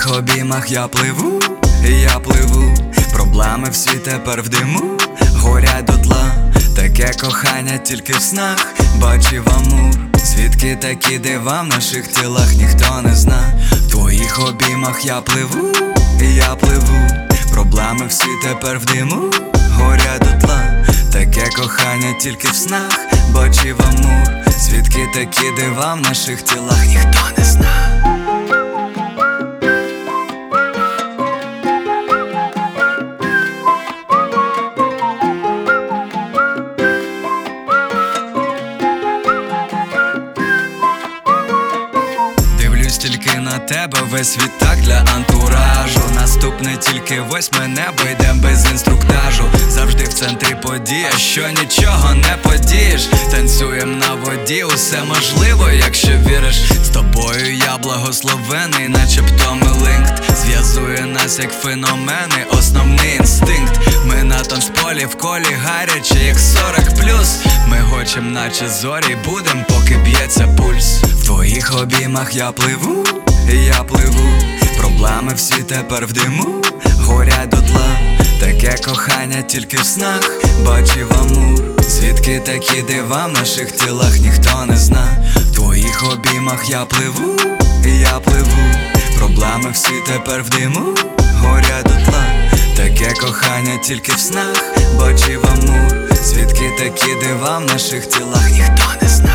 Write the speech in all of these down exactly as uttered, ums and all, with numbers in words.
твоїх обіймах я пливу, я пливу. Проблеми всі тепер в диму, горять дотла. Таке кохання тільки в снах бачив амур. Звідки такі дива в наших тілах, ніхто не зна. В твоїх обіймах я пливу, я пливу. Проблеми всі тепер в диму, горять дотла. Таке кохання тільки в снах бачив амур. Звідки такі дива в наших тілах, ніхто не зна. Тільки на тебе весь світ так для антуражу. Наступне тільки восьме небо, йдем без інструктажу. Завжди в центрі подія, що нічого не подієш. Танцюєм на воді, усе можливо, якщо віриш. З тобою я благословений, начебто ми линкт. Зв'язує нас як феномени, основний інстинкт. Ми на танцполі в колі гаряче, як сорок плюс. Ми хочем, наче зорі, будем, поки б'ється пульс. В твоїх обіймах я пливу, я пливу. Проблеми всі тепер в диму, горять дотла. Таке кохання тільки в снах бачив амур. Звідки такі дива в наших тілах, ніхто не зна. В твоїх обіймах я пливу, я пливу. Проблеми всі тепер в диму, горять дотла. Таке кохання тільки в снах бачив амур. Звідки такі дива в наших тілах, ніхто не зна.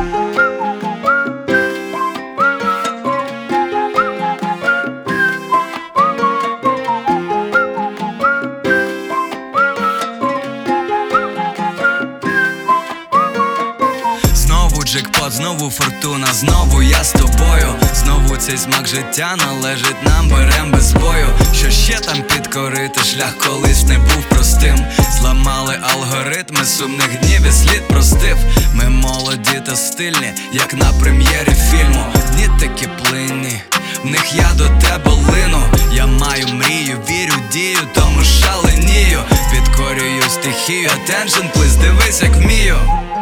Джекпот, знову фортуна, знову я з тобою. Знову цей смак життя належить нам, берем без бою. Що ще там підкорити, шлях колись не був простим. Зламали алгоритми сумних днів і слід простив. Ми молоді та стильні, як на прем'єрі фільму. Дні такі плинні, в них я до тебе лину. Я маю мрію, вірю, дію, тому шаленію. Підкорюю стихію, attention, please, дивись як вмію.